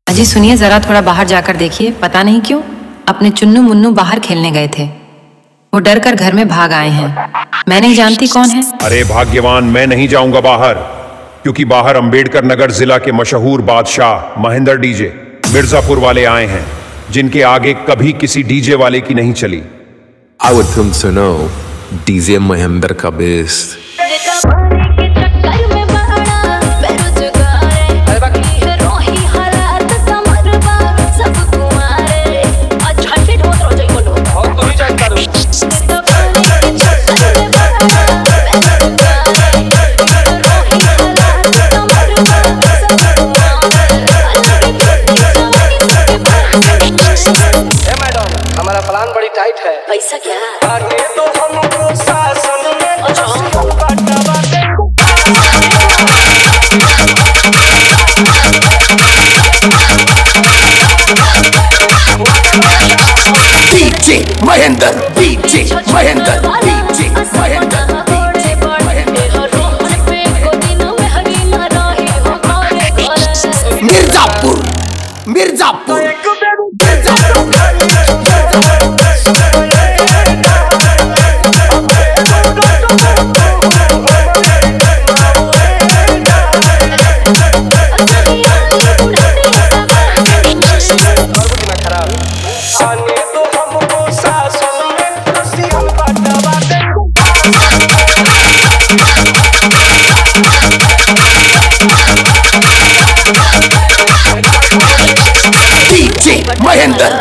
अजी सुनिए जरा, थोड़ा बाहर जाकर देखिए। पता नहीं क्यों अपने चुन्नू मुन्नू बाहर खेलने गए थे, वो डर कर घर में भाग आए हैं। मैं नहीं जानती कौन है। अरे भाग्यवान, मैं नहीं जाऊंगा बाहर, क्योंकि बाहर अंबेडकर नगर जिला के मशहूर बादशाह महेंद्र डीजे मिर्जापुर वाले आए हैं, जिनके आगे कभी किसी डीजे वाले की नहीं चली। I would think so, no. DJ Mahendra का बेस्ट। हमारा प्लान बड़ी टाइट है। पैसा क्या? तो हमको शासन में DJ Mahendra, DJ Mahendra, DJ Mahendra. Mirzapur, Mirzapur, DJ Mahendra.